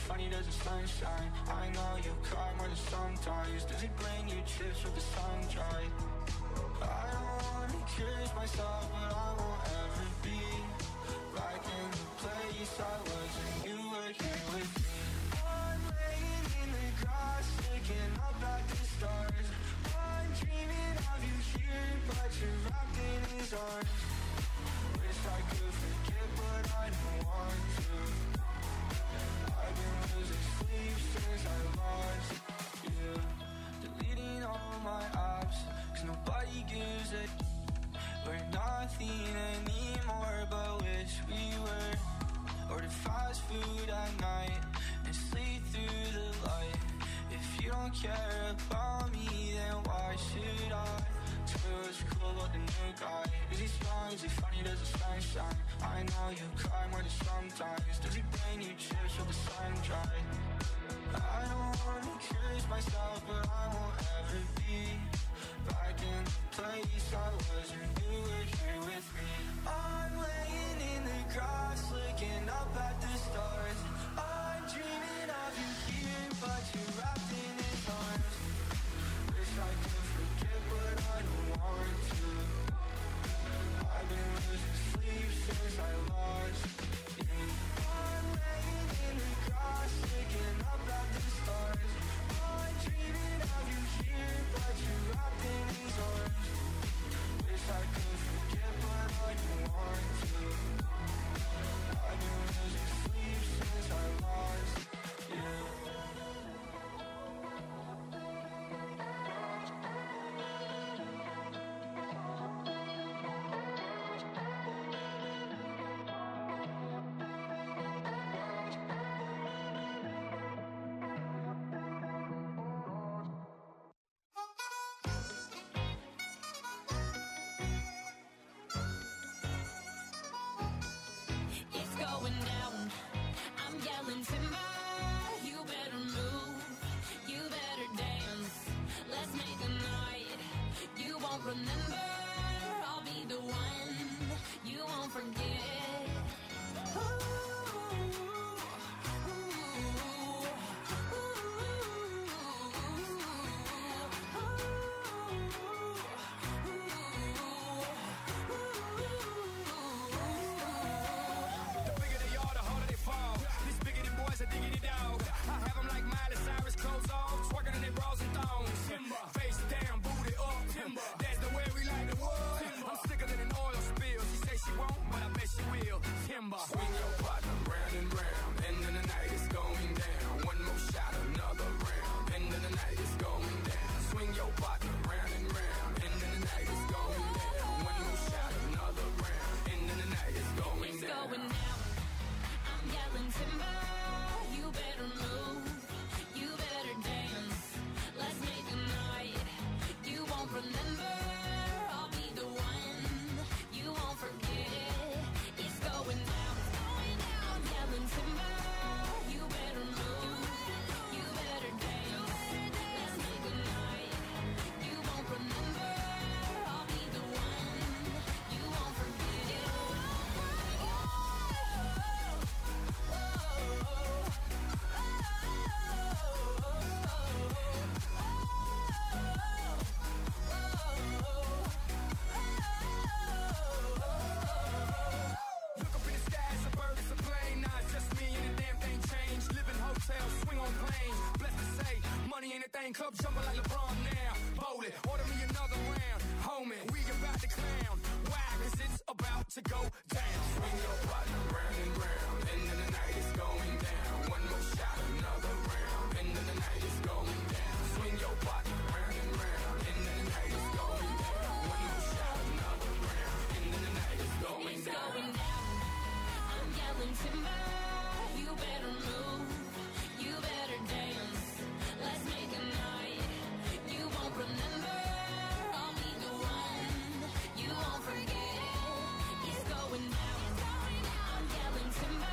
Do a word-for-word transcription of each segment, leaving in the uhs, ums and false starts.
funny, does the sunshine? I know you cry more than sometimes. Does it bring you chips with the sun dry? I don't wanna accuse myself, but I won't ever be back in the place I was when you were here with me. I'm laying in the grass, looking up at the stars. I'm dreaming of you here, but you're wrapped in his arms. Wish I could forget, but I don't want to. I've been losing sleep since I lost you. Deleting all my apps, cause nobody gives a. We're nothing anymore, but wish we were. Order fast food at night and sleep through the light. If you don't care about me, then why should I? Tell you what's cool about the new guy. Is he strong, is he funny, does the sunshine? I know you cry more than sometimes. Does he bring you chips with the sun dry? I don't wanna accuse myself, but I won't ever be back in the place I was when you were here with me. I'm laying in the grass, looking up at the stars. I'm dreaming of you here, but you're wrapped in his arms. Wish I could forget, but I don't want to. I've been losing sleep since I lost you. I'm laying in the grass, looking up at the stars. I'm dreaming of you here, but you're wrapped in his arms. Wish I could forget, but I don't want to. I've been losing sleep since I lost you. It's going down. I'm yelling timber. You better move. You better dance. Let's make a night you won't remember. I'll be the one you won't forget. Ooh, The bigger they are, the harder they fall. This bigger than boys, a diggity dog. I have them like Miley Cyrus, clothes off, twerking in their bras and thongs. Face down, booty up. That's the way we like the wood. I'm sicker than an oil spill. She say she won't, but I bet she will. Timber. Swing your partner round and round. End of the night is going down. One more shot, another round. End of the night is going down. Swing your partner round and round. End of the night is going down. One more shot, another round. End of the night is going it's down. going down. I'm yelling timber. You better move. You better dance. Let's make a night you won't remember. I'll be the one you won't forget. It's going down. I'm yelling timber. You better move. You better dance. Let's make a night you won't remember. I'll be the one you won't forget. Look up in the sky, it's a bird, it's a plane. Nah, it's just me and the damn thing changed. Live in hotels, swing on planes. Blessed to say, money ain't a thing. Club jumping like LeBron now. Bowl it, order me another round. Homie, we about to clown. Why? Cause it's about to go down. Swing your partner round and round. End of the night is going down. One more shot, another round. End of the night is going down. Swing your partner round and round. End of the night is going down. One more shot, another round. End of the night is going It's down. going down. I'm yelling timber. You better move. You better dance. Let's make a night you won't remember. I'll be the one you won't forget. It's going down. I'm yelling timber.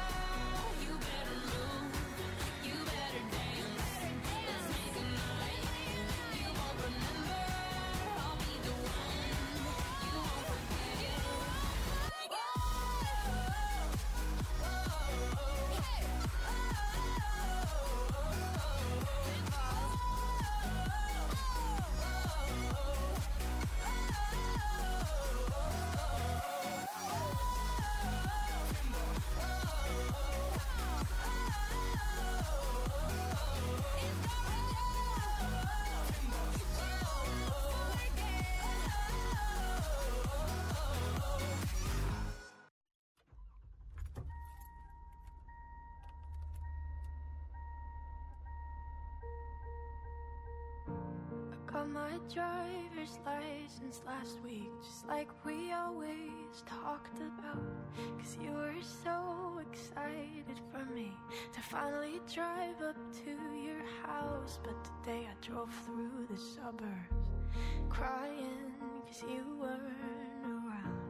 got my driver's license last week, just like we always talked about. Cause you were so excited for me to finally drive up to your house. But today I drove through the suburbs crying cause you weren't around.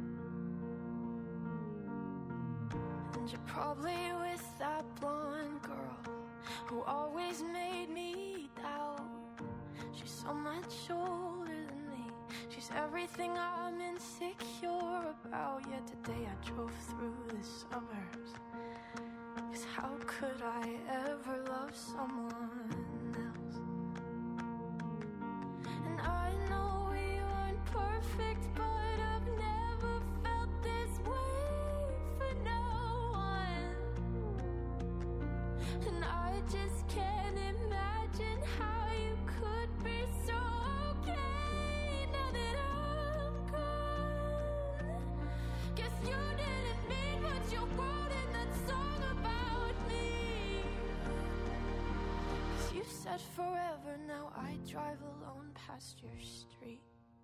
And you're probably with that blonde girl who always made me doubt. She's so much older than me. She's everything I'm insecure about. Yet today I drove through the suburbs. Cause how could I ever love someone else? And I know we aren't perfect, but I've never felt this way for no one. And I just can't imagine how you could be so okay now that I'm gone. Guess you didn't mean what you wrote in that song about me. Cause you said forever, now I drive alone past your street.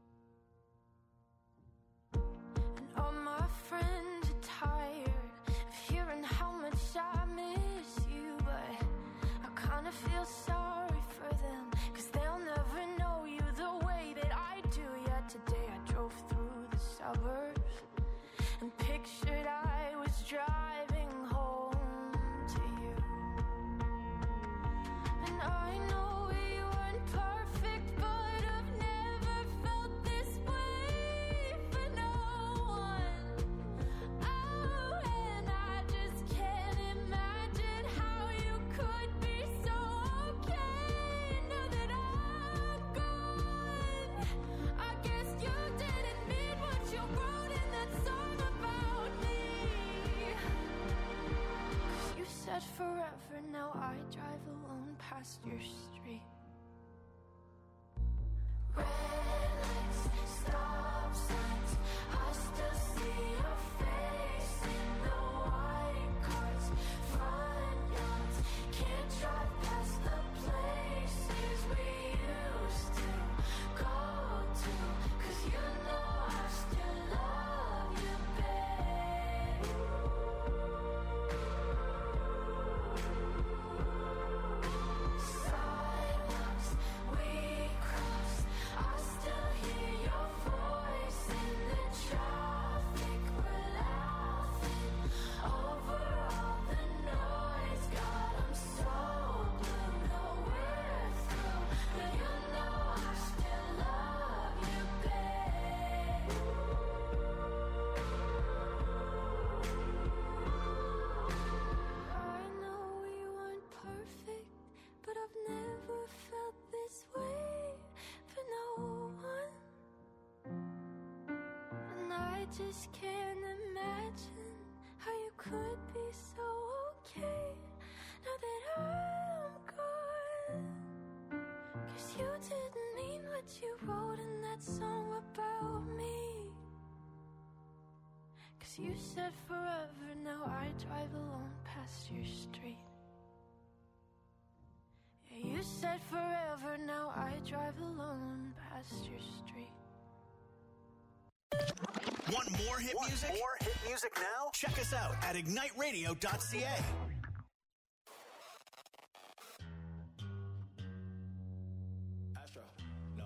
And all my friends are tired of hearing how much I miss you, but I kinda feel sorry for them, cause they'll never know you the way that I do. Yet today I drove through the suburbs and pictured I was driving home to you. And I know we weren't perfect, but I've never felt this way for no one. Oh, and I just can't imagine how you could be so okay now that I'm gone. I guess you didn't mean what you wrote in that song about me. Cause you said forever, now I drive alone past your street. Red lights, stop signs, I still see your face in the white cars, front yards. Can't drive past the places we used to go to. Cause you know I still love you, babe. Sidewalks we crossed, I still hear your voice in the traffic. We're laughing over all the noise. God, I'm so blue, no we're through, but you know I still love you, babe. I know we weren't perfect, but I've never felt this way for no one. And I just can't imagine how you could be so okay now that I'm gone. Cause you didn't mean what you wrote in that song about me. Cause you said forever, now I drive alone past your street. Yeah, you said forever, now I drive alone past your street. Want more hit Want music? more hit music now? Check us out at ignite radio dot c a. Astro, no.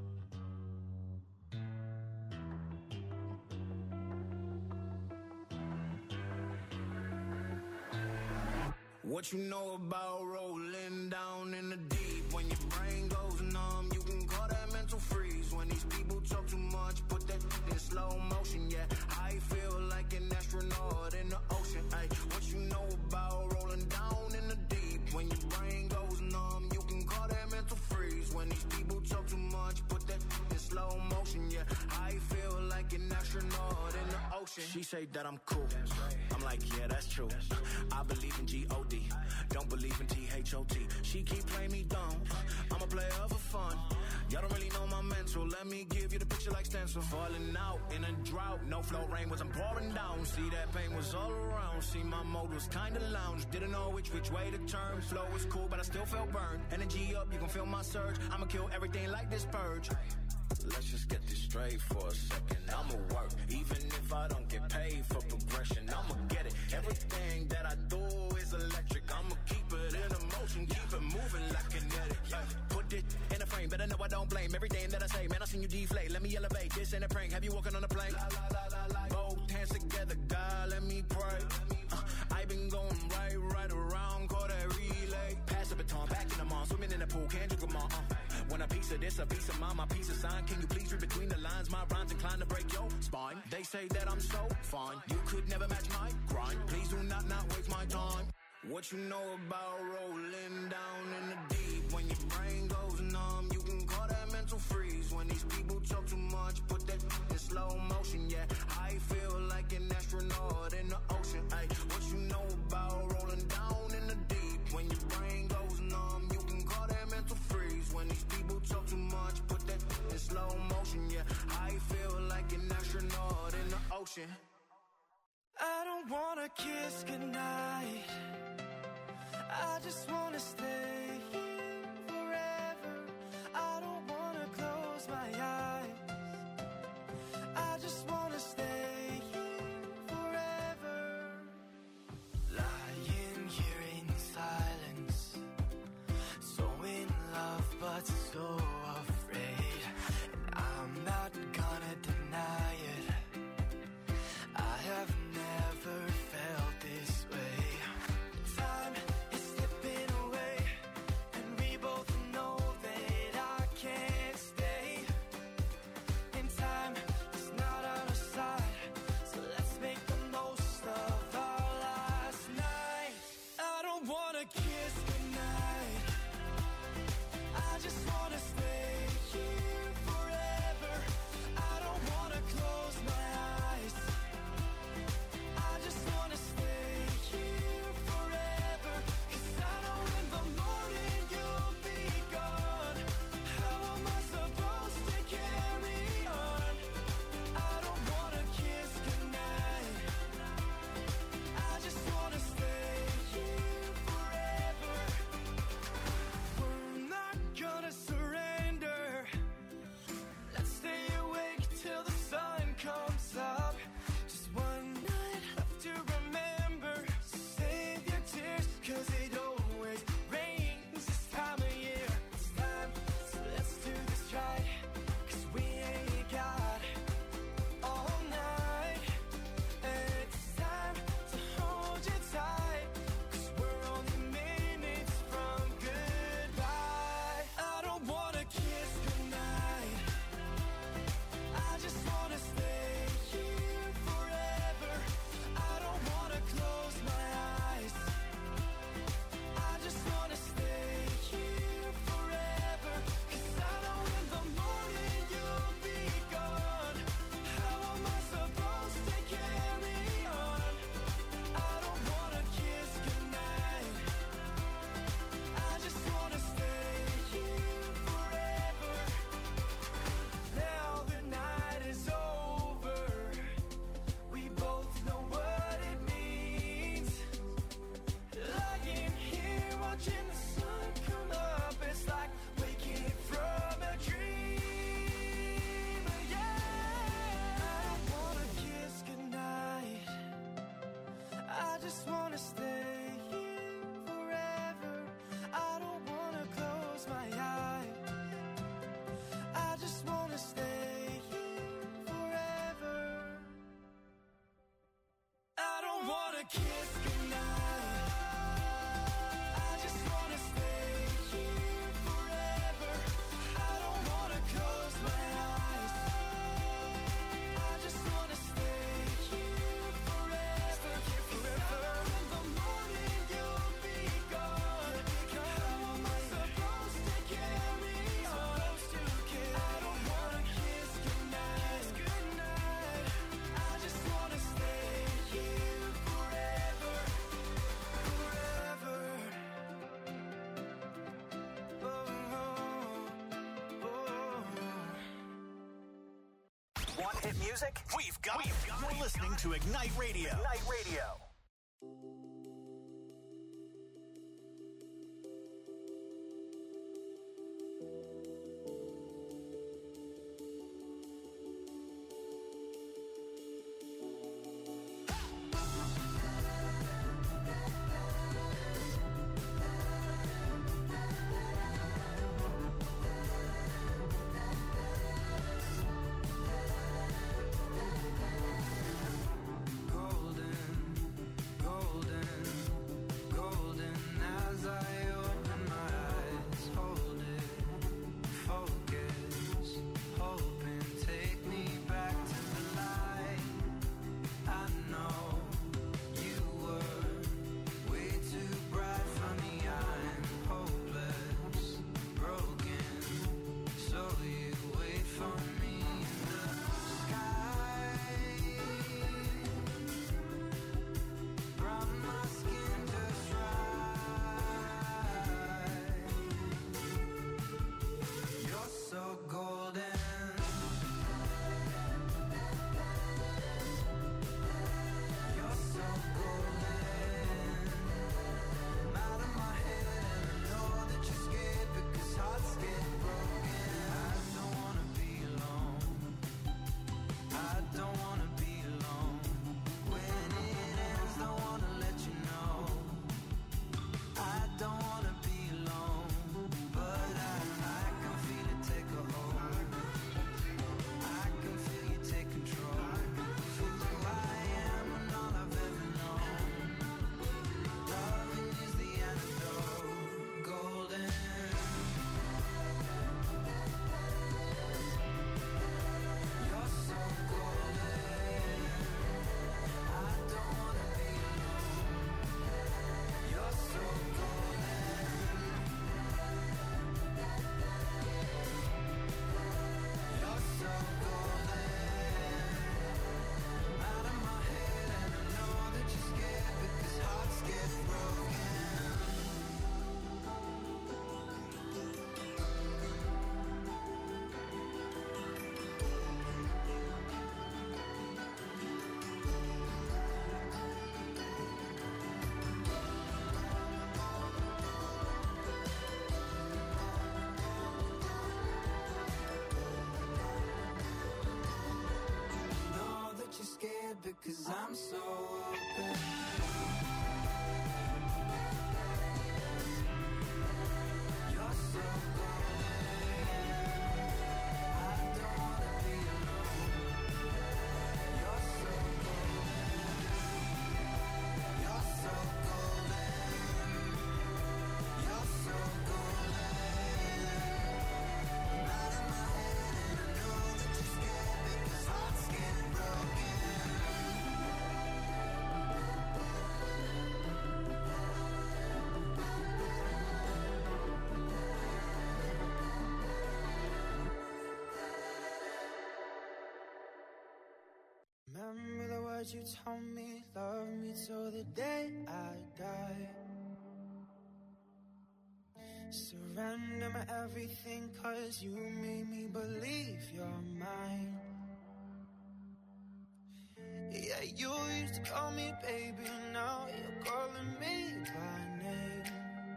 What you know about rolling down in the deep? When your brain goes numb, you can call that mental freeze. When these people talk too much, put that in slow motion. Yeah, I feel like an astronaut in the ocean. Ay, what you know about rolling down in the deep? When your brain goes numb, you can call that mental freeze. When these people talk too much, put that in slow motion. Yeah, I feel like an astronaut in the ocean. She say that I'm cool. I'm like, yeah, that's true. I believe in G O D. Don't believe in T H O T. She keep playing me dumb. I'm a player for fun. Y'all don't really know my mental. Let me give you the picture like stencil. Falling out in a drought. No flow, rain wasn't pouring down. See that pain was all around. See my mode was kinda lounge. Didn't know which which way to turn. Flow was cool, but I still felt burned. Energy up, you can feel my surge. I'ma kill everything like this purge. Let's just get this straight for a second. I'ma work, even if I don't get paid for progression. I'ma get it. Everything that I do is electric. I'ma keep it in a motion, keep it moving like kinetic. Put it in a frame, better know I don't blame everything that I say. Man, I seen you deflate. Let me elevate. This ain't a prank. Have you walking on a plane? Both hands together, God, let me pray. Uh, I been going right, right around, call that relay. Pass the baton, back in the mall, swimming in the pool, can't drink them all. Uh. When a piece of this, a piece of mine, my piece of sign. Can you please read between the lines? My rhymes inclined to break your spine. They say that I'm so fine. You could never match my grind. Please do not not waste my time. What you know about rolling down in the deep? When your brain goes numb, you can call that mental freeze. When these people talk too much, put that in slow motion. Yeah, I feel like an astronaut in the ocean. Ay, what you know about rolling down in the deep? When your brain goes numb, you can call that mental freeze. When these people talk too much, put that in slow motion. Yeah, I feel like an astronaut in the ocean. I don't wanna kiss goodnight. I just wanna stay here forever. I don't wanna close my eyes. I just wanna stay here forever. Lying here in silence, so in love but so afraid. And I'm not gonna deny it. I have never felt this way. Time is slipping away, and we both know that I can't stay. And time is not on our side, so let's make the most of our last night. I don't wanna kiss goodnight. I just wanna stay here forever. I don't wanna close my eyes. I just wanna stay here forever. 'Cause I know in the morning you'll be gone. How am I supposed to carry on? I don't wanna kiss goodnight. I just wanna stay here forever. We're not gonna surrender. Let's stay awake till the sun comes up. Just one night left to remember. So save your tears, 'cause it always rains this time of year. It's time, so let's do this right. 'Cause we ain't got all night. And it's time to hold you tight. 'Cause we're only minutes from goodbye. I don't wanna kiss goodnight. I just wanna stay here forever. I don't wanna close my eyes. I just wanna stay here forever. 'Cause I know in the morning you'll be gone. How am I supposed to carry on? I don't wanna kiss goodnight. I just wanna stay here forever. Now the night is over. We both know what it means. Lying here watching the sun come up. It's like waking from a dream. Yeah, I don't wanna kiss goodnight. I just wanna stay here forever. I don't wanna close my eyes. I just wanna stay here forever. I don't wanna kiss goodnight. I just wanna stay here forever. I don't wanna close my eyes. I just wanna stay here forever. Forever. In the morning you'll be gone. How am I supposed to carry on? I don't wanna kiss goodnight. I just wanna stay here forever. music, we've got it. You're listening to Ignite Radio. Ignite Radio. Because I'm so open. You're so golden. I don't wanna be alone. You're so golden. You're so golden. You're so golden. I'm out of my head and I know that you're scared because hearts get broken. Remember the words you told me, love me till the day I die. Surrender my everything, cause you made me believe you're mine. Yeah, you used to call me baby, now you're calling me by name.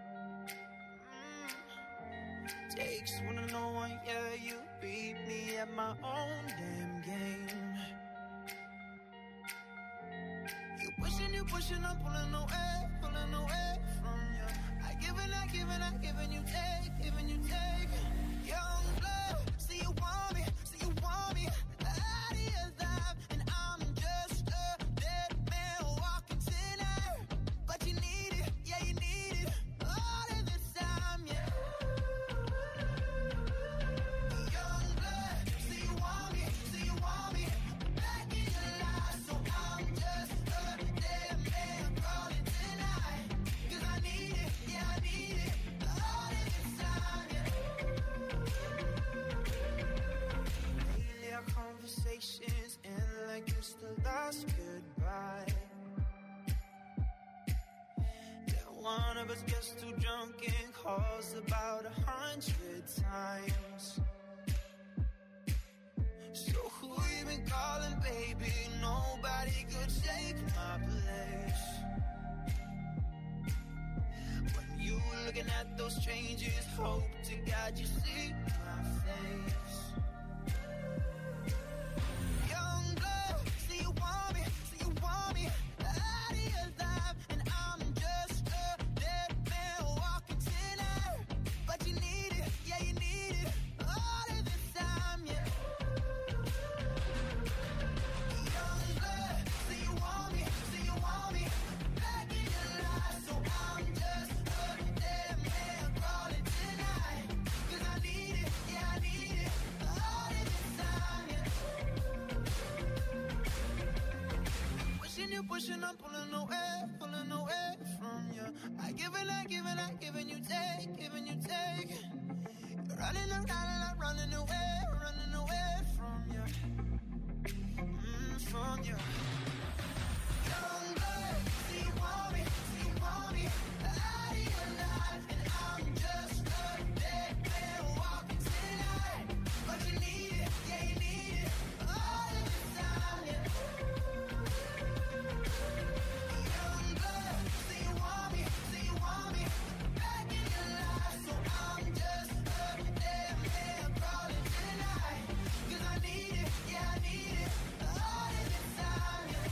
Mm. Takes one to know one, yeah, you beat me at my own damn game. You pushing, you pushing, I'm pulling away, pulling away from you. I give and I give and I give and you take, give and you take. Young blood, see you want me, see you want me. Out of your life, and I'm just a dead man walking tonight. But you need it, yeah you need it, all of this time, yeah. Young blood, see you want me, see you want me. Back in your life, so I'm just a dead man calling tonight. Cause I need it, yeah I need it, all of this time, yeah. Lately our conversations end like it's the last goodbye. Yeah, one of us gets too drunk and calls about a hundred times. So who even calling, baby. Nobody could take my place. When you looking at those changes, hope to God you see my face. Young blood, see you want me, see you want me out of your life, and I'm just a dead man walking tonight. But you need it, yeah you need it, all of the time, yeah. Young blood, see you want me, see you want me back in your life, so I'm just a dead man crawling tonight. 'Cause I need it, yeah I need it, all of the time, yeah. Pushing you, pushing, I'm pulling away, pulling away from you. I give and I give and I give and you take, giving you take. You're running around and I'm running away, running away from you, mm, from you. Young blood, see you want me, see you want me out of your life, and I'm just a dead man walking tonight. But you need it, yeah you need it, all of the time, yeah. Young blood, see you want me, see you want me back in your life, so I'm just a dead man crawling tonight. 'Cause I need it, yeah I need it, all of the time, yeah.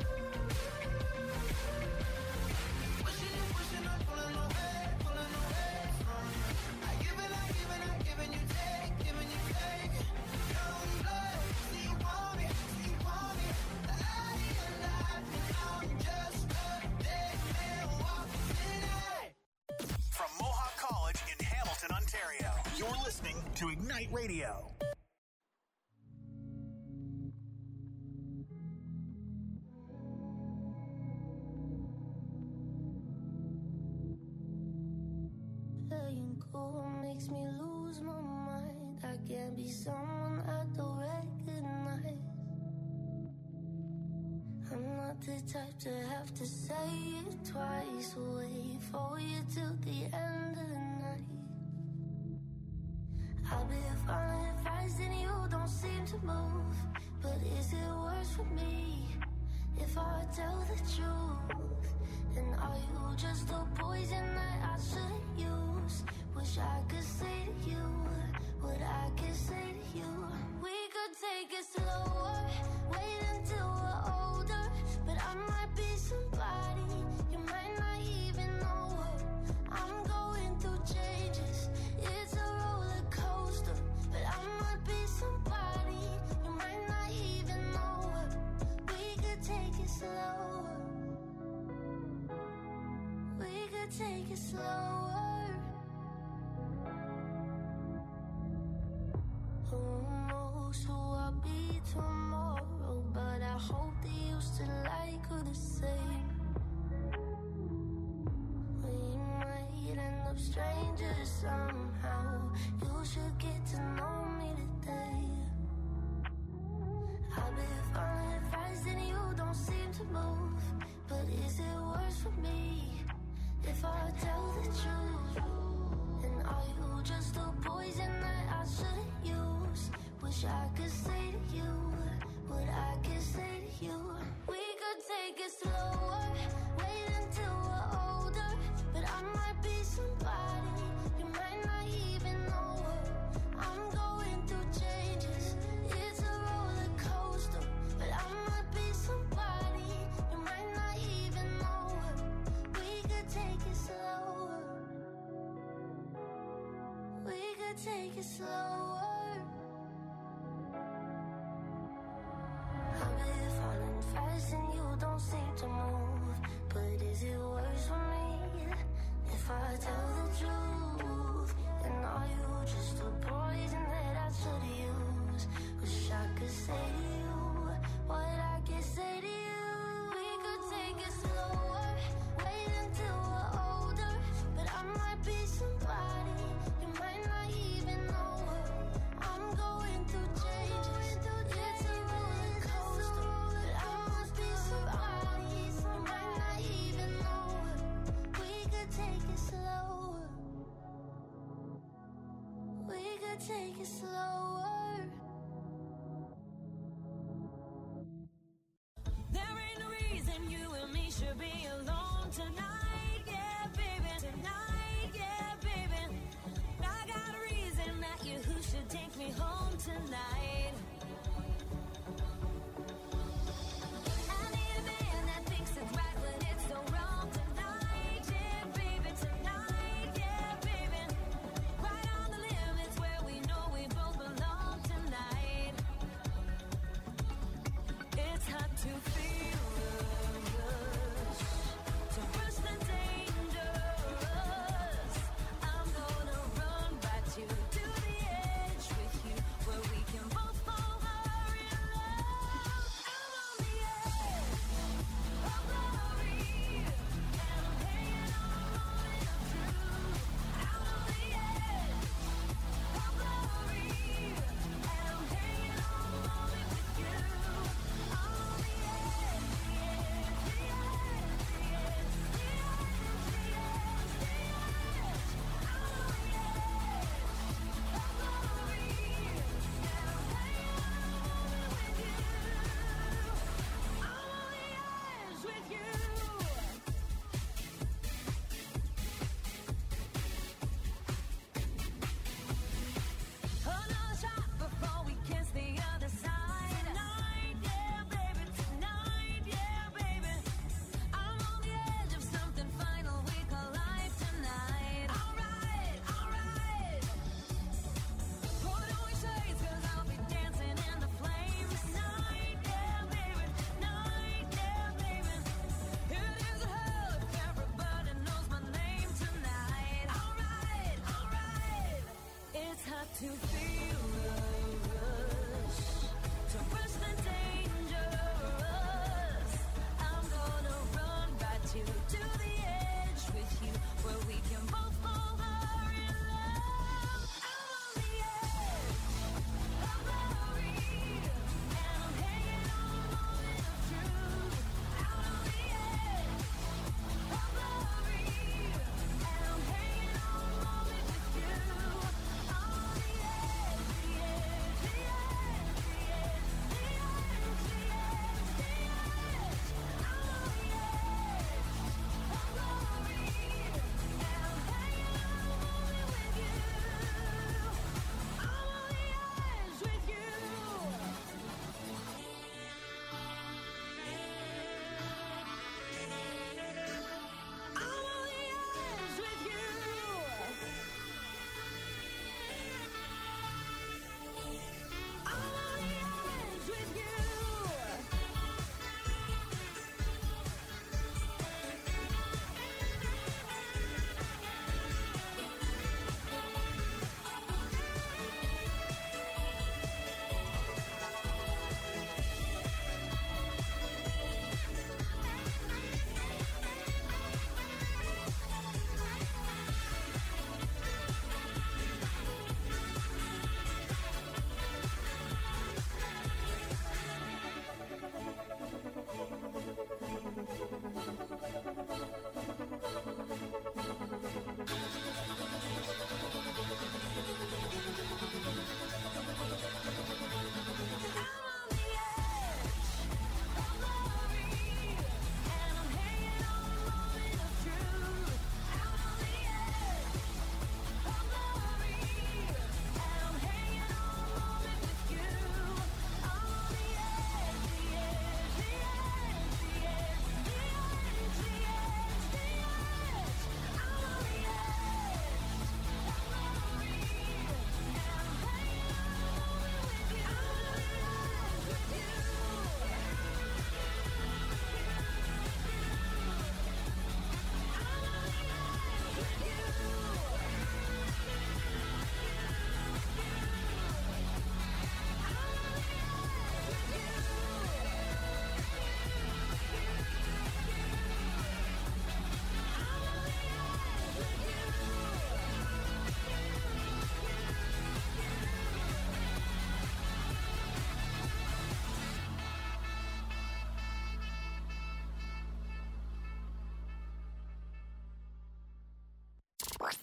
Pushing you, pushing, I'm pulling away, pulling away from you. I give and I give and I give and you take, giving you take. Young blood, see you want me, see you want me out of your life, and I'm just a dead man walking tonight. From Mohawk College in Hamilton, Ontario, you're listening to Ignite Radio. Playing cool makes me lose my mind. I can't be someone I don't recognize. I'm not the type to have to say it twice. Wait for you till the end of the night. I've been falling fast and you don't seem to move. But is it worse for me if I tell the truth? And are you just a poison that I shouldn't use? Wish I could say to you what I can say to you. We could take it slower, wait until we're older. But I might be somebody you might not even know her. I'm going through changes, it's a roller coaster. But I might be somebody you might not even know her. We could take it slower, we could take it slower. Who knows who I'll be tomorrow, but I hope that you still like her the same. We might end up strangers somehow. You should get to know me today. I've been falling fast and you don't seem to move. But is it worse for me if I tell the truth? And are you just a poison that I shouldn't use? Wish I could say to you what I can say to you. We could take it slower, wait until we're older. But I might be somebody you might not even know her. I'm going through changes, it's a roller coaster. But I might be somebody you might not even know her. We could take it slower, we could take it slower. I've been falling fast and you don't seem to move. But is it worse for me if I tell the truth? And are you just a poison that I should use? Wish I could say to you what I can say to you. We could take it slower, wait until we're older. But I might be somebody you might not even know her. I'm going through changes, it's a roller coaster. But I must be somebody you might not even know her. We could take it slower, we could take it slower.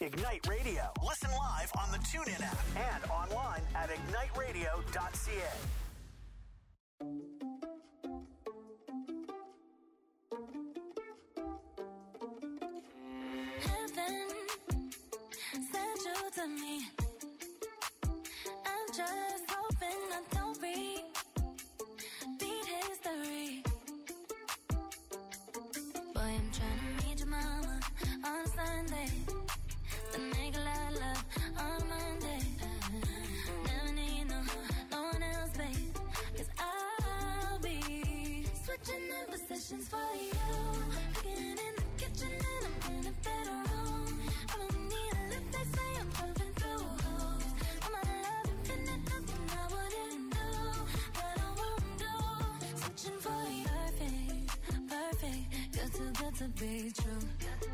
Ignite Radio. Listen live on the TuneIn app and online at ignite radio dot c a. Heaven sent you to me. I'm just hoping I don't repeat history. Boy, I'm trying to meet your mama on Sunday. Then make a lot of love on Monday. Never need no, no one else, babe. Cause I'll be switching in positions for you. Cooking in the kitchen and I'm in a better room. I don't need a lip, they say I'm jumping through holes. I'm out of love, infinite, nothing I wouldn't do, that I won't do. Switching for you, perfect, perfect. You're too good to be true.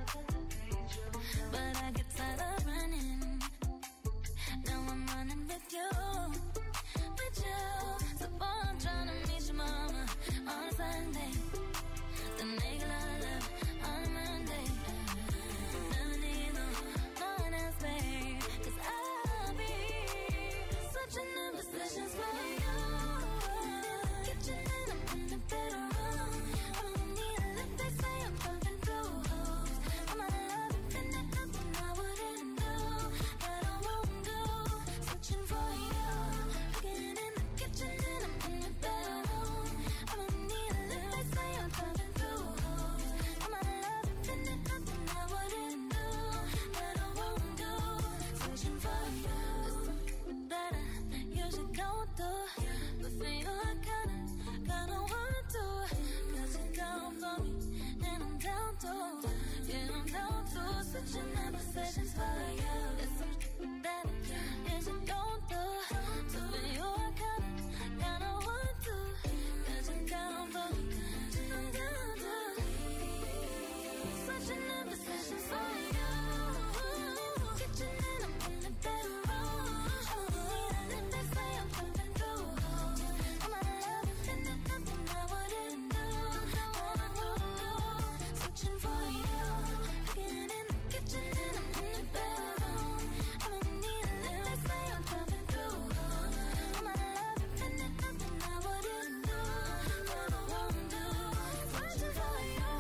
But I get tired of running. Now I'm running with you, with you. So boy, I'm trying to meet your mama on Sunday. Then make a lot of love on Monday. Never need no, no one else, babe. Cause I'll be switching in positions for you. Kitchen and I'm in the bedroom. I don't need a lip, they say I'm jumping through holes. I'm out of love, infinite, nothing I wouldn't do, that I won't do. Switching for you. Cooking in the kitchen and I'm in the bedroom. I don't need a lip, they say I'm jumping through holes. I'm out of love, infinite, nothing I wouldn't do, that I won't do. Switching for you. That I usually don't do, but for you I kinda, kinda want to. Cause you're down for me, and I'm down too. Yeah, I'm down to switching my positions for you. It's something that I usually don't do, so for you I kinda, kinda want to. Cause you're down for me, and I'm down too. Switching my positions for you. Kitchen and I'm in the bedroom. I don't need a lip, they say I'm jumping through holes. I'm out of love, infinite, nothing I wouldn't do, that I won't do. Switching for you. Cooking in the kitchen and I'm in the bedroom. I don't need a lip, they say I'm jumping through holes. I'm out of love, infinite, nothing I wouldn't do, that I won't do. Switching for you.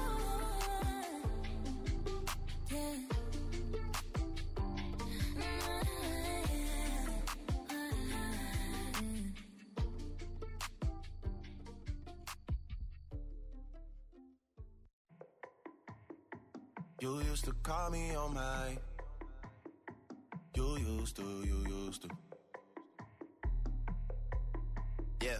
Yeah. You used to call me on my. You used to, you used to. Yeah.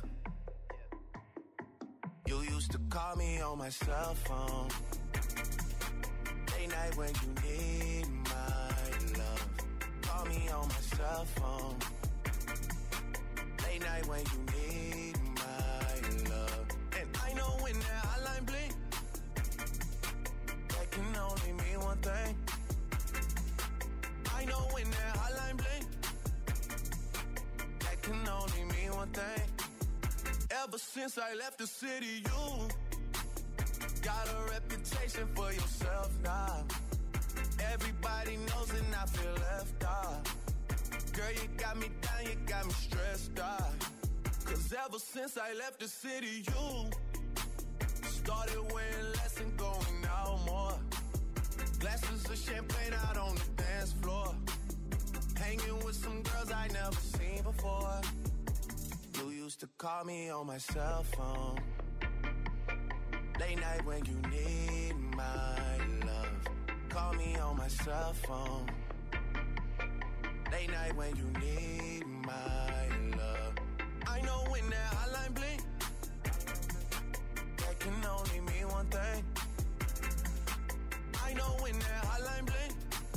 You used to call me on my cell phone. Late night when you need my love. Call me on my cell phone. Late night when you need my love. And I know when that hotline blink, that can only mean one thing. I know when that hotline blink, that can only mean one thing. Ever since I left the city, you got a reputation for yourself now. Everybody knows and I feel left out. Girl, you got me down, you got me stressed out. Cause ever since I left the city, you started wearing less and going out more. Glasses of champagne out on the dance floor. Hanging with some girls I never seen before. You used to call me on my cell phone. Late night when you need my love. Call me on my cell phone. Late night when you need my love. I know when that hotline blink, that can only mean one thing. I know when that hotline blink,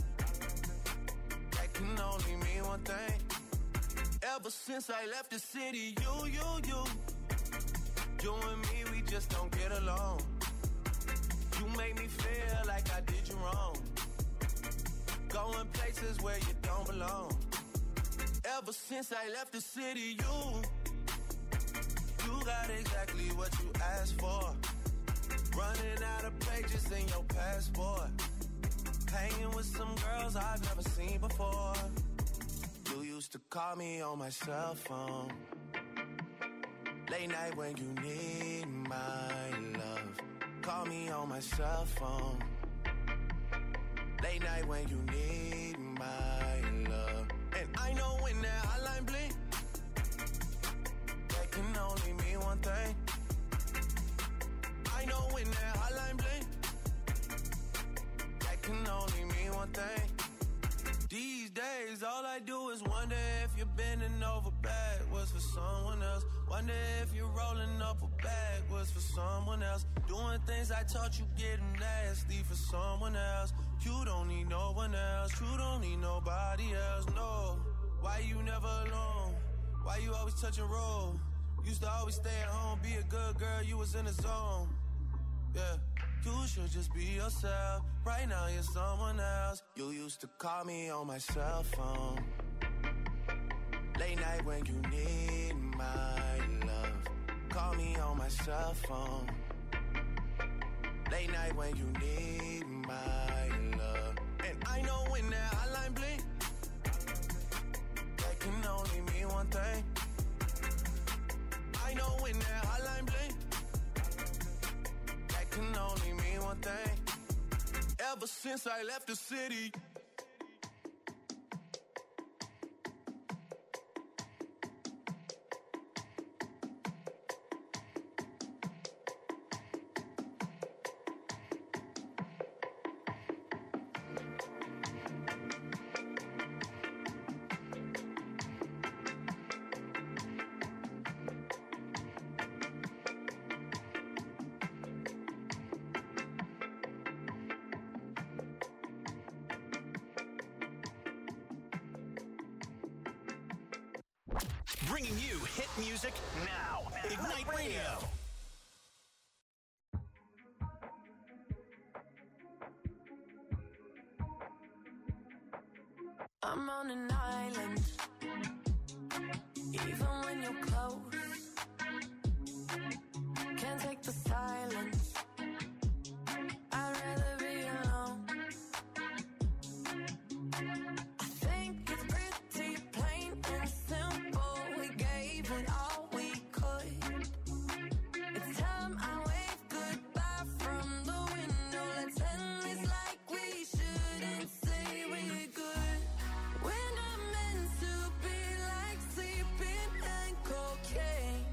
that can only mean one thing. Ever since I left the city, you, you, you, you and me, we just don't get along. You make me feel like I did you wrong. Going places where you don't belong. Ever since I left the city, you, you got exactly what you asked for. Running out of pages in your passport. hanging with some girls I've never seen before. You used to call me on my cell phone. Late night when you need my love. Call me on my cell phone. Late night when you need my love. And I know when that hotline blink, that can only mean one thing. I know when that hotline blink, that can only mean one thing. These days, all I do is wonder if you're bending over backwards for someone else. Wonder if you're rolling up a backwards for someone else. Doing things I taught you getting nasty for someone else. You don't need no one else. You don't need nobody else, no. Why you never alone? Why you always touch and roll? Used to always stay at home, be a good girl, you was in the zone. Yeah, you should just be yourself. Right now you're someone else. You used to call me on my cell phone. Late night when you need my love. Call me on my cell phone. Late night when you need my love. And I know when that hotline blink, that can only mean one thing. I know when that hotline blink, that can only mean one thing. Ever since I left the city, Bringing you hit music now. Ignite Radio. I'm on an island, even when you're close. Can't take the silence. I'd rather be alone. I think it's pretty plain and simple. We gave it all we could. It's time I wave goodbye from the window. Let's end this like we shouldn't say we're good. We're not meant to be like sleeping and cocaine.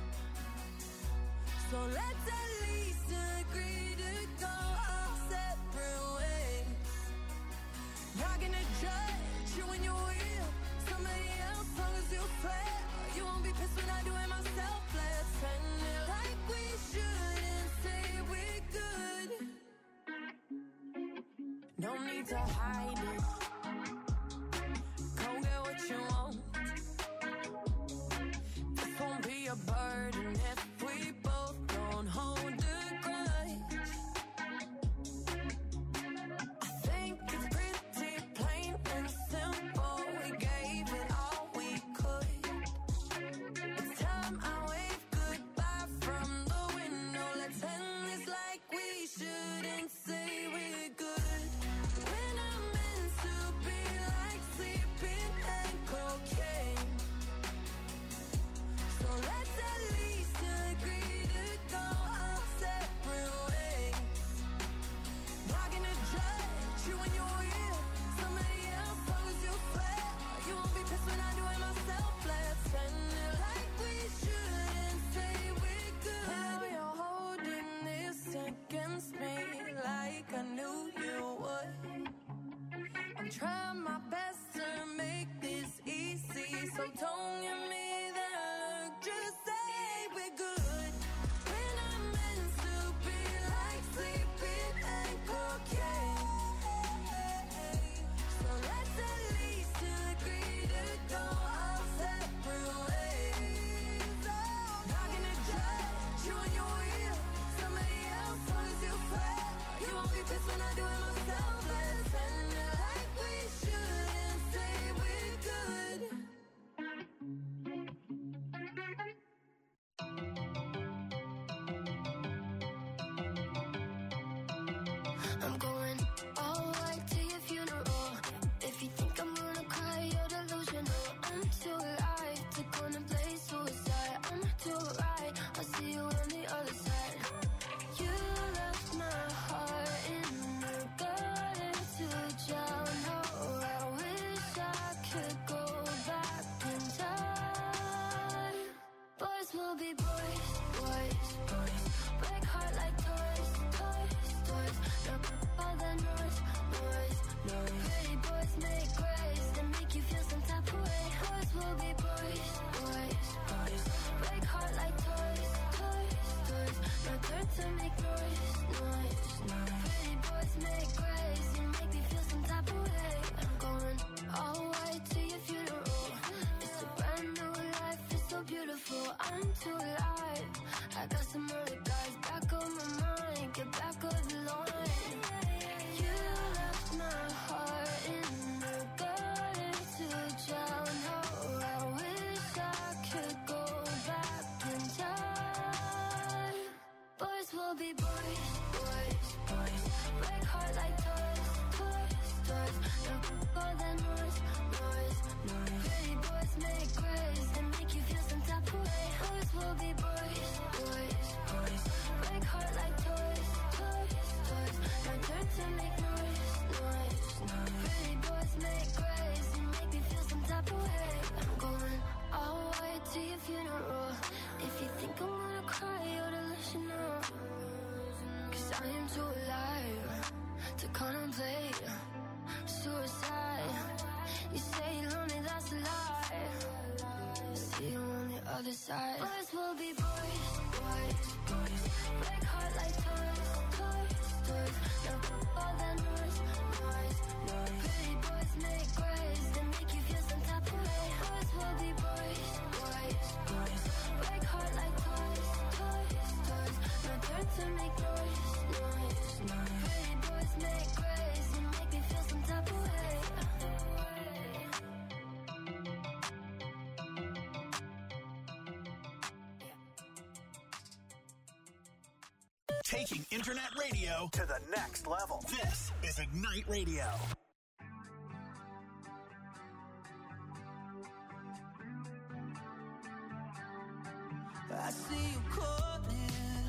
So let's at least agree to go our separate ways. Not gonna judge you when you're real. Somebody else, long as you swear. You won't be pissed when I do it myself. Let's end it like we shouldn't say we're good. No need to hide it. Go get what you want. This won't be a burden if we both don't hold a grudge. I think it's pretty plain and simple. We gave it all we could. It's time I wave goodbye from the window. Let's end this like we shouldn't say we're good. We're not meant to be like sleeping and cocaine. So let's at least agree to go our separate ways. Not gonna judge you when you're real. Somebody else, long as you swear. You won't be pissed when I do it myself. Let's end it like we shouldn't say we're good. Now you're holding this against me like I knew you would. I'm trying my best to make this easy, so don't give me that look. Just say we're good. We're not meant to be like sleeping and cocaine. So let's at least agree to go our separate ways. Not gonna judge you when you're real. Somebody else, long as you swear. You won't be pissed when I do it myself. Let's end it like we shouldn't say we're good. I'm going all the way to too alive to contemplate suicide. You say you're lonely, that's a lie. See you on the other side. Boys will be boys, boys, boys. Break heart like toys, toys, toys. No all that noise, noise, noise. Pretty boys make grace, they make you feel some type of way. Boys will be boys, boys, boys. Break heart like toys, toys, toys. No turn to make noise, noise, noise. Pretty boys make grace, they make me feel some type of way. Taking internet radio to the next level. This is Ignite Radio. I see you calling.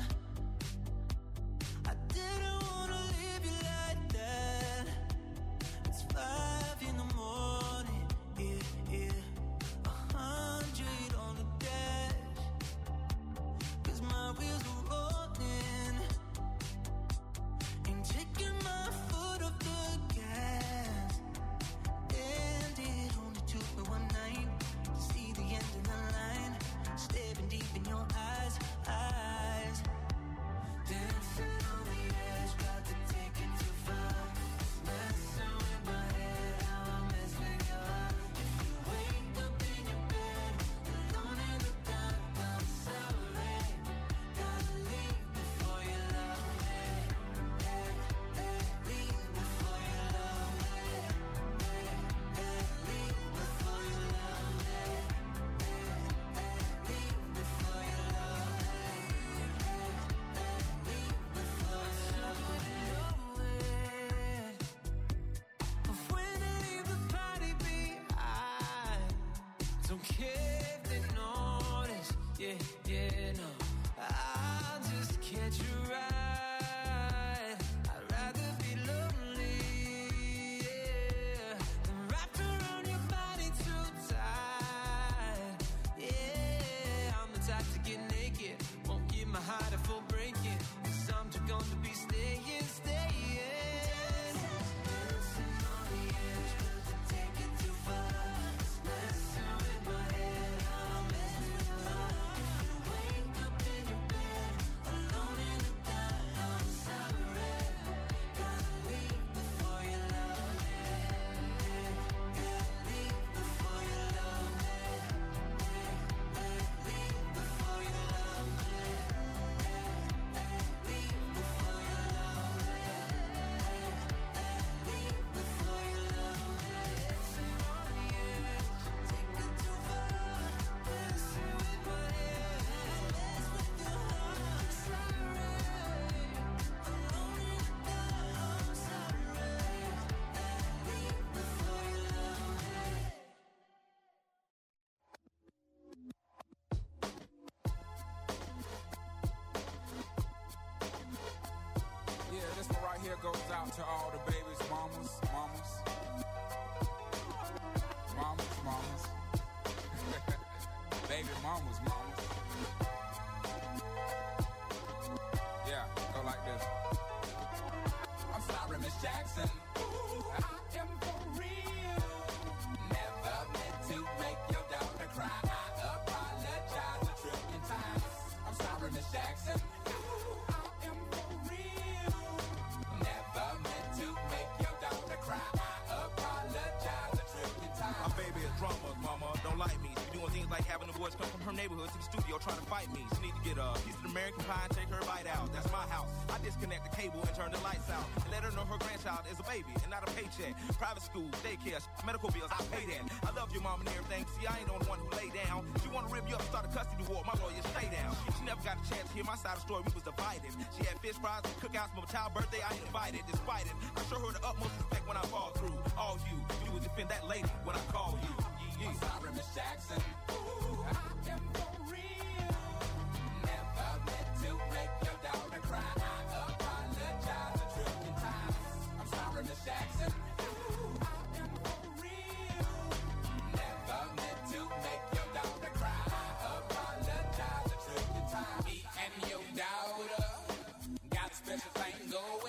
I didn't wanna leave you like that. It's five in the morning, yeah, yeah. A hundred on the dash. 'Cause my wheels are rolling. Ain't taking my foot off the gas. And it only took me one night to see the end of the line. Staring deep in your eyes, eyes. Dancing on the edge, got to take it too far. Messing with my head, how I mess with your heart. If you wake up in your bed, alone in the dark, I'm sorry. Gotta leave before you love me. Hey, hey, leave before you love me. Hey, hey, leave before you love me. Don't care if they notice, yeah, yeah, no. I'll just catch a ride. I'd rather be lonely, yeah, than wrapped around your body too tight. Yeah, I'm the type to get naked, won't give my heart a full breaking. 'Cause I'm just gonna be staying, staying. Dancing on the edge, 'cause I take it too far. Messing with my head, I'm messing with your heart. If you wake up in your bed, alone in the dark, I'm sorry. Gotta leave before you love me. Gotta leave before you love me. Leave before you love me. Leave before you love me. Leave before you love me. Dancing on the edge, take it too far. Messing with my head, mess with your heart. Sorry, alone in the dark, I'm sorry. Leave before you love me. Yeah, this one right here goes out to all the babies, mamas, mamas. Mamas, mamas. Baby mamas, mamas. Yeah, go like this. I'm sorry, Miss Jackson. Ooh, I am for real. Never meant to make your daughter cry. I apologize a trillion times. I'm sorry, Miss Jackson. Ooh, I am for real. Never meant to make your daughter cry. I apologize a trillion times. My baby is drama, mama, don't like me. She doing things like having the boys come from her neighborhood to the studio trying to fight me. She need to get a piece of the American pie and take her bite out. That's my house. I disconnect the cable and turn the lights out. And let her know her grandchild is a baby and not a paycheck. Private school, daycare, medical bills, I pay that. I love your mom and everything. See, I ain't the only one who lay down. She wanna rip you up and start a custody war. My lawyer, stay down. She never got a chance to hear my side of the story. We was divided. She had fish fries and cookouts for my child's birthday. I ain't invited. Despite it, I show her the utmost respect when I fall through. All you, you would defend that lady when I call you. Yeah, I'm sorry, Miss Jackson. Ooh, I am for real. Never meant to make your daughter cry. I apologize a trillion times. I'm sorry, Miss Jackson. Ooh, I am for real. Never meant to make your daughter cry. I apologize a trillion times. Me and your daughter got a special thing going.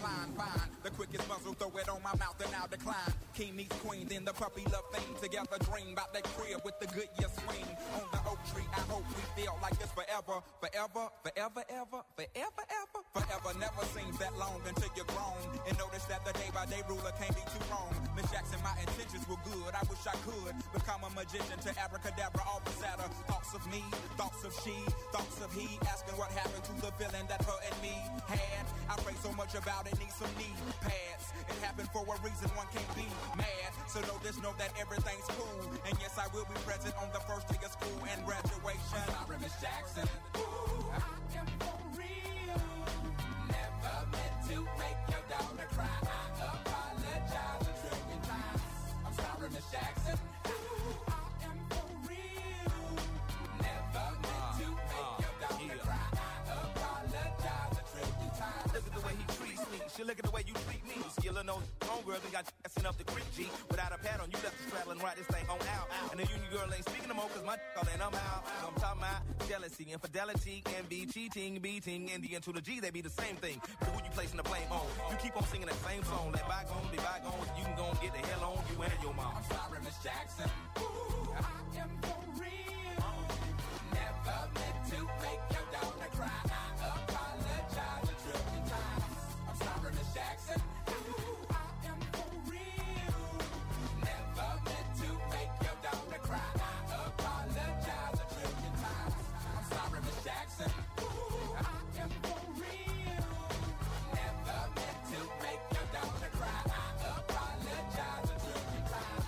line, fine. The quickest muzzle, throw it on my mouth and I'll decline. King meets queen, then the puppy love thing. Together dream about that crib with the good year swing. On the oak tree, I hope we feel like this forever. Forever, forever, ever, forever, ever. Forever never seems that long until you're grown. And notice that the day by day ruler can't be too wrong. Miss Jackson, my intentions were good. I wish I could become a magician to abracadabra, all beside her. Thoughts of me, thoughts of she, thoughts of he. Asking what happened to the feeling that her and me had. I pray so much about it, need some knee pads. It happened for a reason, one can't be mad. So know this, know that everything's cool. And yes, I will be present on the first day of school and graduation. I'm sorry, Miss Jackson. Ooh, I am for real. Never meant to make your daughter cry. I apologize a trillion times. I'm sorry, Miss Jackson. Ooh, I am for real. Never meant to make your daughter cry. I apologize a trillion times. Look at the way he treats me. She look at the way you treat me. Skillin' those homegirls and got you assin' up the creek, G. Without a pad on, you left the straddling right this thing on out. And the union girl ain't speaking no more, cause my call and I'm out. I'm talking about jealousy, infidelity, envy, cheating, beating, and the N to the G, they be the same thing. But who you placing the blame on? You keep on singing that same song. Let bygones be bygones, you can go and get the hell on you and your mom. I'm sorry, Miss Jackson. Ooh, I am for real. Never meant to make your daughter cry. I apologize a trillion times. I'm sorry, Miss Jackson. Ooh, I am for real. Never meant to make your daughter cry. I apologize a trillion times. I'm sorry, Miss Jackson. Ooh, I am for real. Never meant to make your daughter cry. I apologize a trillion times.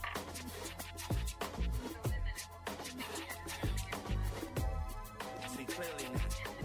See clearly now.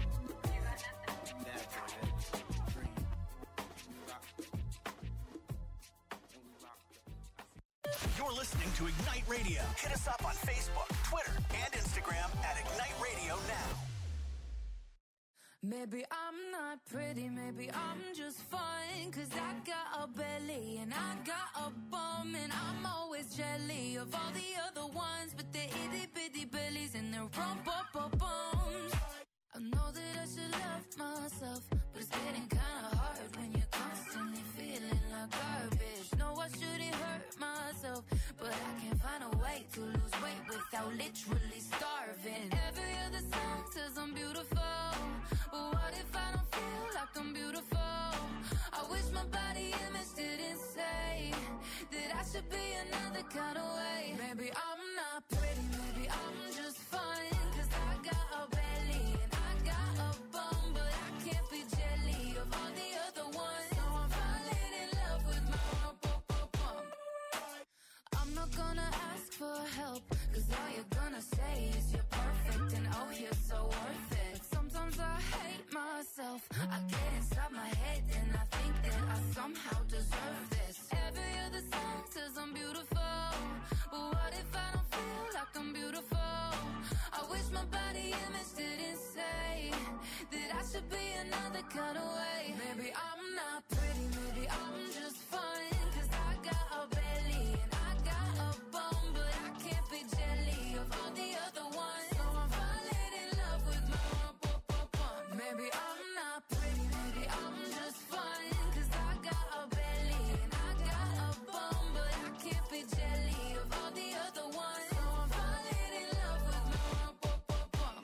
You're listening to Ignite Radio. Hit us up on Facebook, Twitter, and Instagram at Ignite Radio Now. Maybe I'm not pretty, maybe I'm just fine. Cause I got a belly and I got a bum. And I'm always jelly of all the other ones with their itty bitty bellies and their rump up bums. I know that I should love myself, but it's getting kinda hard when you're constantly feeling like garbage. No, I shouldn't hurt myself, but I can't find a way to lose weight without literally starving. Every other song says I'm beautiful, but what if I don't feel like I'm beautiful? I wish my body image didn't say that I should be another kind of way. Maybe I'm not pretty, maybe I'm just fine. Cause I got a belly and I got a bum, but I can't be jelly of all the other ones. So I'm falling in love with my rump up up bum. I'm not gonna ask for help, cause all you're gonna say is you're perfect and oh you're so worth it. Sometimes I hate myself, I get inside my head and I think that I somehow deserve this. Every other song says I'm beautiful, but what if I don't feel like I'm beautiful? I wish my body image didn't say that I should be another kind of way. Maybe I'm not pretty, maybe I'm just fine. Cause I got a belly and I got a bum, but I can't be jelly of all the other ones. So I'm falling in love with my rump up up bum. Maybe I'm not pretty, maybe I'm just fine. Cause I got a belly and I got a bum, but I can't be jelly of all the other ones. So I'm falling in love with my rump up up bum.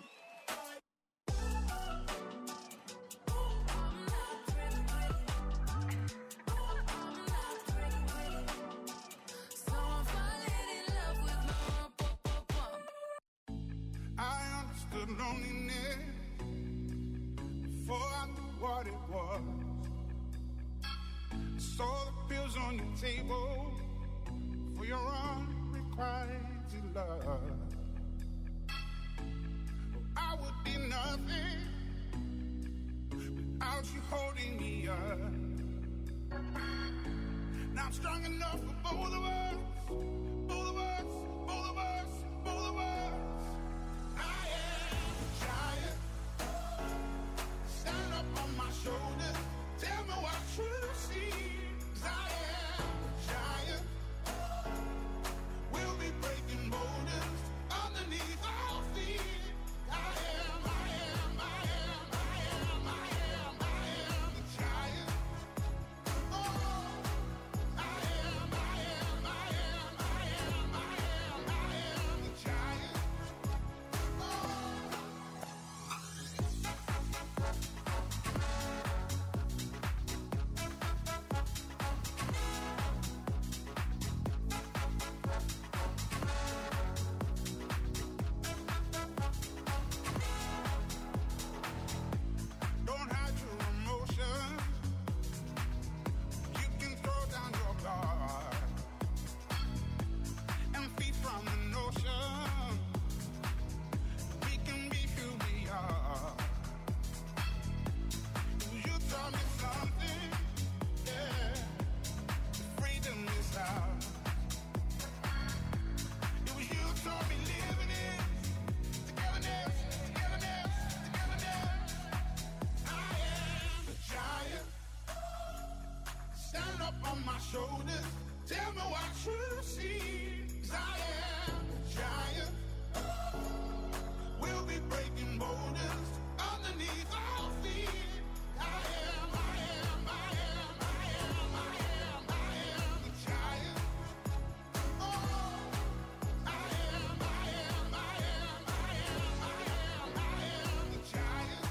I'm not pretty, pretty. I'm not pretty, pretty. So I'm falling in love with my rump up up bum. I understood loneliness before I knew what it was. Saw the pills on your table for your unrequited love. I would be nothing without you holding me up. Now I'm strong enough for both of us, both of us, both of us, both of us. I am a giant. Stand up on my shoulders. Tell me what you see. 'Cause I am a giant. We'll be breaking boulders underneath our feet. I am, I am, I am, I am, I am, I am a giant. shoulders. Tell me what you see. 'Cause I am a giant. We'll be breaking borders underneath our feet. I am, I am, I am, I am, I am, I am a giant. Oh, I am, I am, I am, I am, I am, I am a giant.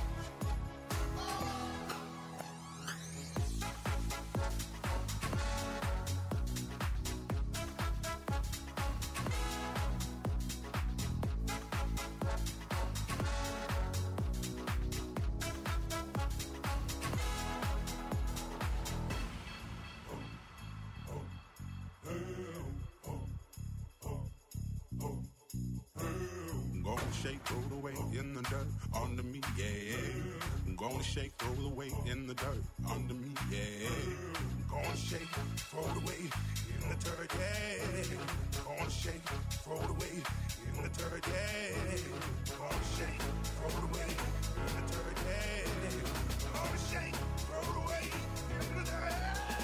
I'm gonna shake, roll the weight in the dirt under me, yeah. I'm gonna shake, roll the weight in the dirt under me, yeah. I'm gonna shake, throw the weight in the dirt, yeah. I'm gonna shake, throw the weight in the dirt, yeah. I'm gonna shake, throw the weight in the dirt, yeah. I'm gonna shake, throw the weight in the dirt.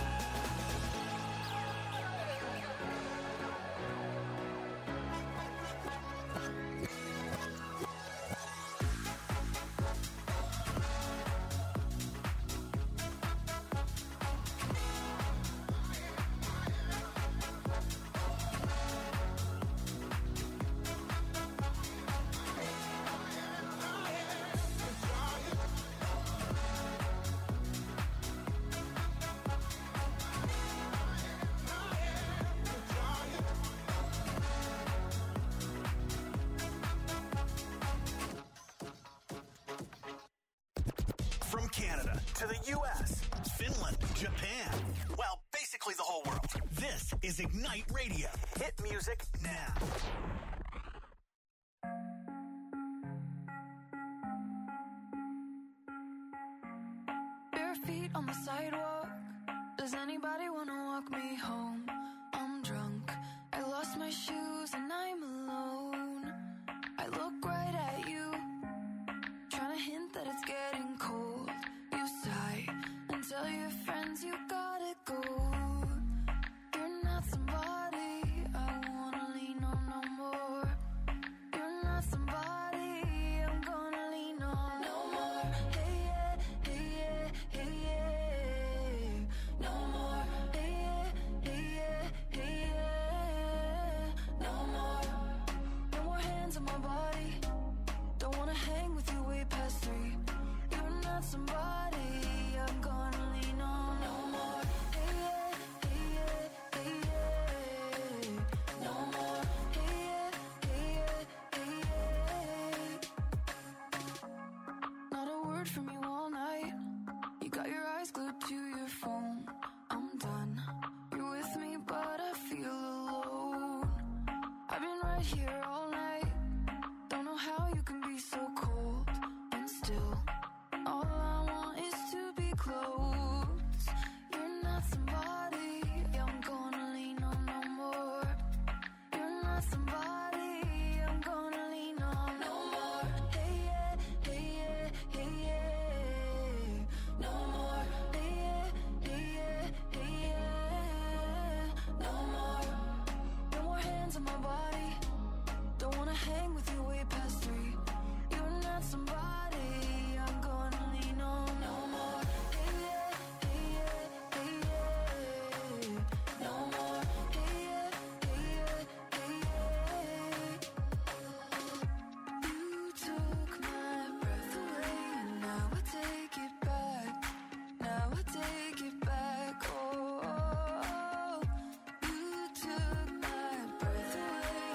From Canada to the U S, Finland, Japan, well, basically the whole world. This is Ignite Radio. Hit music now. Bare feet on the sidewalk. Does anybody wanna walk me home? I'm drunk. I lost my shoes and I'm alone. I look right at you, trying to hint that it's getting cold. You sigh and tell your friends you gotta go. You're not somebody I wanna lean on no more. You're not somebody I'm gonna lean on no more. Hey yeah, hey yeah, hey yeah. No more. Hey yeah, hey yeah, hey yeah. No more. No more hands on my body. Don't wanna hang with you way past three. You're not somebody I'm gonna lean on no more. Hey yeah, hey yeah, hey yeah. No more. Hey yeah, hey yeah, hey yeah. Not a word from you all night. You got your eyes glued to your phone. I'm done. You're with me, but I feel alone. I've been right here all night. Don't know how you can be so cold and still. All I want is to be close. You're not somebody I'm gonna lean on no more. You're not somebody I'm gonna lean on no more. Hey yeah, hey yeah, hey yeah. No more. Hey yeah, hey yeah, hey yeah. No more. No more hands on my body. Don't wanna hang with you way past three. You're not somebody I'm gonna lean on no more. Hey yeah, hey yeah, hey yeah. No more. Hey yeah, hey yeah, hey yeah. You took my breath away and now I take it back. Now I take it back. Oh, you took my breath away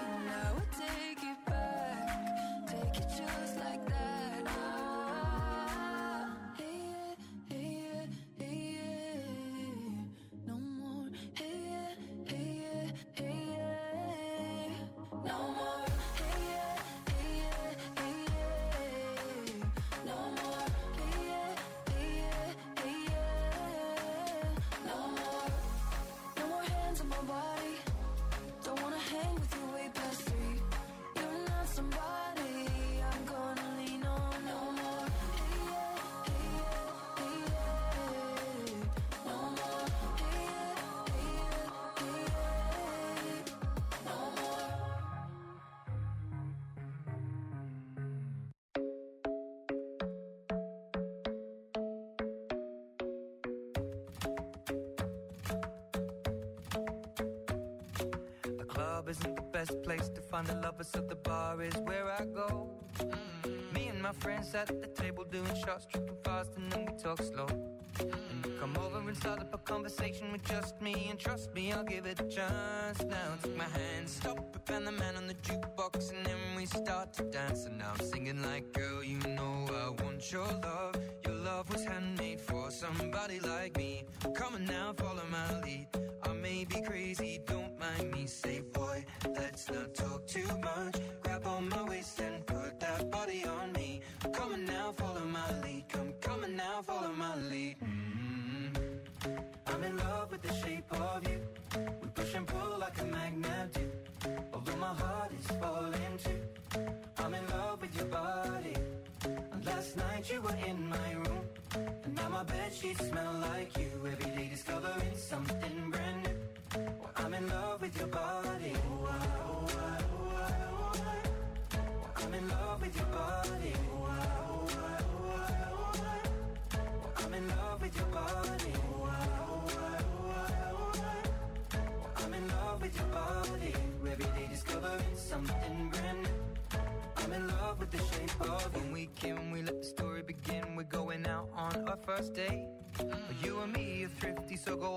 club isn't the best place to find the lovers, so the bar is where I go. Mm. Me and my friends at the table doing shots, tripping fast, and then we talk slow. And you come over and start up a conversation with just me, and trust me, I'll give it a chance. Now take my hand, stop it, and the man on the jukebox, and then we start to dance. And now I'm singing like, girl, you know I want your love. Your love was handmade for somebody like me. Come on now, follow my lead. I may be crazy, don't mind me. Say, boy, let's not talk too much. Grab on my waist and put that body on me. Come on now, follow my lead. Come, come on now, follow my lead. Mm-hmm. I'm in love with the shape of you. We push and pull like a magnet do. Although my heart is falling too. I'm in love with your body. And last night you were in my room. And now my bedsheets smell like you. Every day discovering something brand new. Well, I'm in love with your body. Oh, I, oh, I, oh, I, oh, I. Well, I'm in love with your body. Oh, I, oh, I, oh, I, oh, I. Well, I'm in love with your body. Oh, I, oh, I, oh, I, oh, I. Well, I'm in love with your body. Every day discovering something brand new. I'm in love with the shape of when we came, we let the story begin. We're going out on our first date. Mm. You and me are thrifty, so go